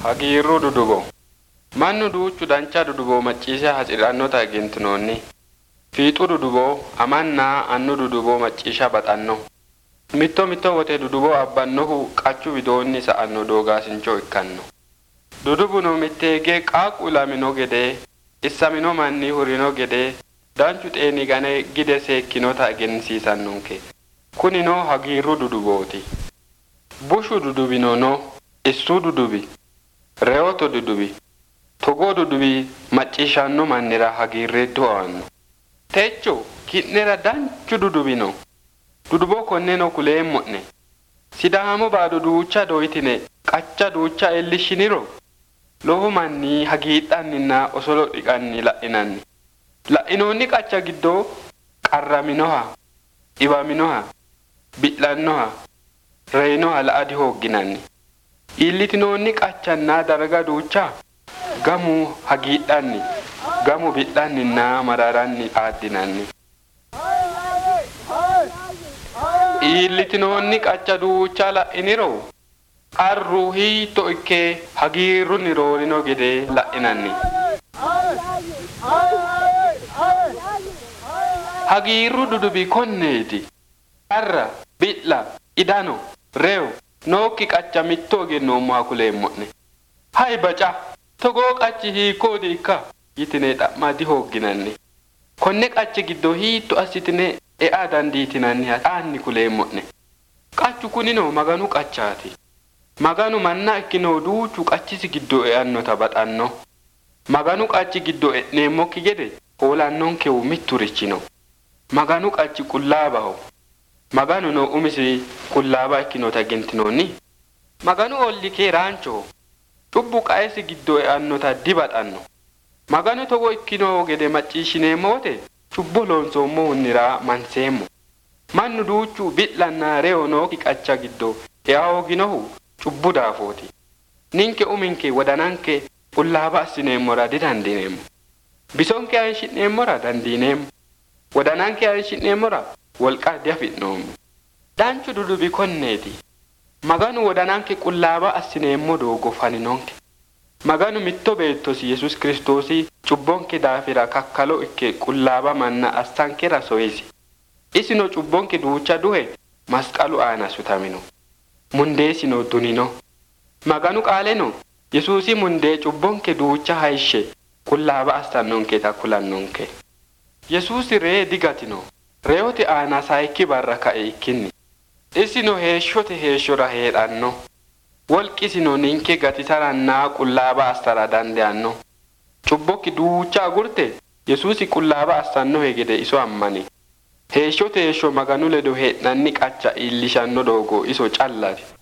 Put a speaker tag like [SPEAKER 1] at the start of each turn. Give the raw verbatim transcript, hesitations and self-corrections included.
[SPEAKER 1] Hagiirru dudubo. Mannu duuchu dancha dudubo macciise hasi'rannota egentinoonni. Fiixu dudubo amanna annu dudubo macciisha baxanno. Mitto mitto wote dudubo abbannohu qachu widoonni sa'anno doogaasincho ikkanno. Dudubuno mitteege qaaqu ilamino gede issamino manni hurino gede danchu xeeni gane gide seekkinota egensiisannonke. Kunino hagiirru dudubooti. Bushu dudubino no, issu dudubi, reyoto dudubi, togo dudubi macciishanno mannira hagiirreetto aanno. Techo ki'nera danchu dudubino. Dudubo konneno kuleemmo'ne. Sidaamo baado duucha doyitine qacha duucha ellishiniro lowo manni hagiidhanninna osolo dhiqanni la'inanni. La'inoonni qacha giddo qarraminoha, ibaminoha, bi'lannoha, reynoha la'adi hoogginanni. Illitinoonni qachanna darga duucha gamu hagiidhanni, gamu bi'lanninna mararanni aaddinanni. Illitinoonni qacha duucha la'iniro arru hiitto ikke hagiirrunni roorino gede la'inanni. Hagiirru dudubi konneeti. Arra, bi'la, idano, reyo, nookki qacha mitto egennoommoha kuleemmo'ne. Hay baca, togoo qachi hiikkooti ikka yitine xa'ma dihoogginanni. Konne qachi giddo hiitto assitine ea dandiitinanniha aanni kuleemmo'ne. Qachu kunino maganu qachaati. Maganu manna ikkino duuchu qachisi giddo e'annota baxanno. Maganu qachi giddo e'neemmokki gede hoolannonkehu mitturichino. Maganu qachi qullaabaho. Maganu no umisi qullaaba ikkinota egentinoonni. Maganu olli keeraanchoho. Cubbu qaesi giddo e'annota dibaxanno. Maganu togo ikkino gede macciishineemmo wote cubbu loonsoommohunnira manseemmo. Mannu duuchu bi'lanna reyo nookki qacha giddo e'a hooginohu cubbu daafooti. Ninke uminke wodananke qullaaba assineemmora didandiineemmo. Bisonke hanshi'neemmora dandiineemmo. Wodananke hanshi'neemmora wolqa diafi'noommo. Danchu dudubi konneeti. Maganu wodananke qullaaba assineemmo doogo faninonke. Maganu mitto beettosi Yesus Kiristoosi cubbonke daafira kakkalo ikke qullaaba manna assankera soyisi. Isino cubbonke duucha duhe masqalu aana sutamino. Mundeesino dunino. Maganu qaaleno Yesuusi mundee cubbonke duucha hayishe qullaaba assannonketa kulannonke. Yesuusi ree digatino. Reyote aana saayikki barra ka'e ikkinni. Isino heeshshote heeshshora heedhanno. Wolqisino ninke gatisarannaa qullaaba assara dandeanno. Cubbokki duucha agurte Yesuusi qullaaba assannohe gede iso ammani. Heeshshote heeshsho maganu ledo heedhanni qacha iillishanno doogo iso callati.